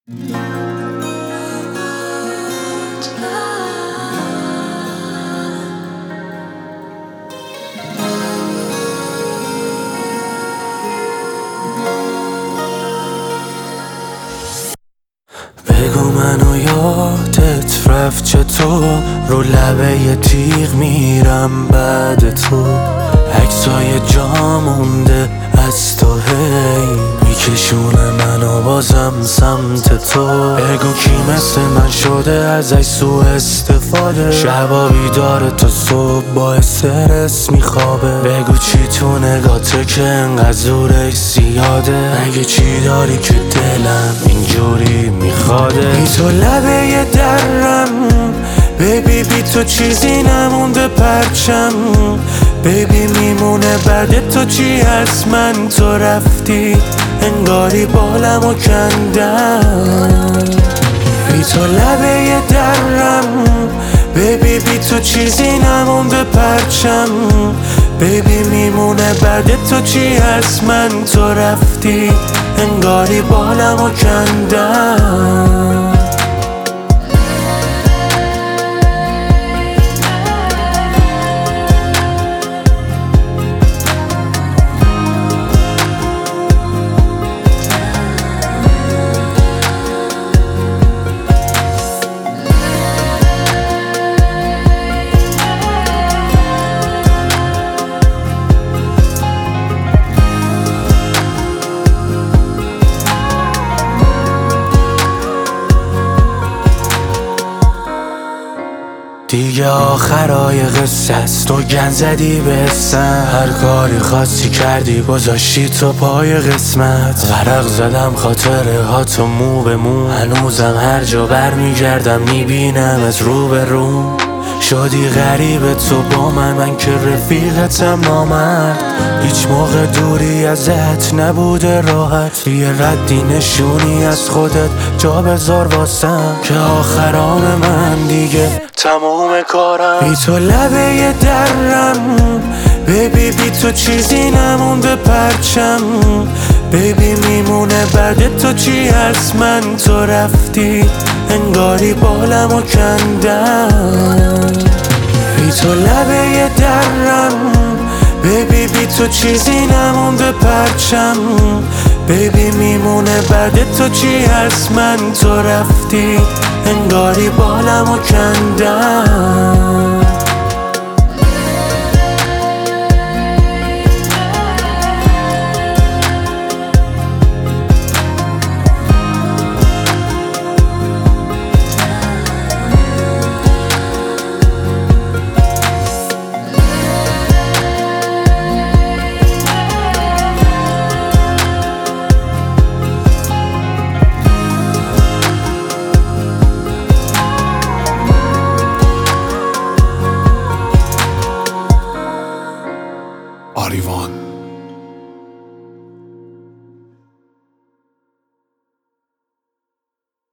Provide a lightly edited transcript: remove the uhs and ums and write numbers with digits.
بگو منو یادت رفت چطور، رو لبه یه تیغ میرم بعد تو. عکسای جا مونده از تو هی میکشونه منو بازم سمت تو. بگو کی مثل من شده ازش سو استفاده، شبا بیداره تا صبح با استرس میخوابه. بگو چی تو نگاته که انقدر زورش زیاده، مگه چی داری که دلم اینجوری میخواده. بی تو لبه یه درم بیبی، بی تو چیزی نمونده پرچم بیبی، میمونه بعد تو چی از من؟ تو رفتی انگاری بالمو کندم. بی تو لبه یه درم بیبی، بی تو چیزی نمونده پرچم بیبی، میمونه بعد تو چی از من؟ تو رفتی انگاری بالمو کندم. دیگه آخرای قصه است، تو گن زدی به اسم، هر کاری خواستی کردی گذاشتی تو پای قسمت. غرق زدم خاطره ها تو مو به مو، هنوزم هر جا برمیگردم میبینم از رو به رو. شدی غریبه تو با من که رفیقتم نامرد. هیچ موقع دوری ازت نبوده راحت، یه ردی نشونی از خودت جا بذار واسم که آخرام من دیگه تموم کارم. بی تو لبه یه درم بیبی، بی تو چیزی نمونده پرچم بیبی، میمونه بعد تو چی از من؟ تو رفتی انگاری بالمو کندم. بی تو لبه یه درم بیبی، بی تو چیزی نمونده پرچم بیبی، میمونه بعد تو چی از من؟ تو رفتی انگاری بالمو کندم. آریوان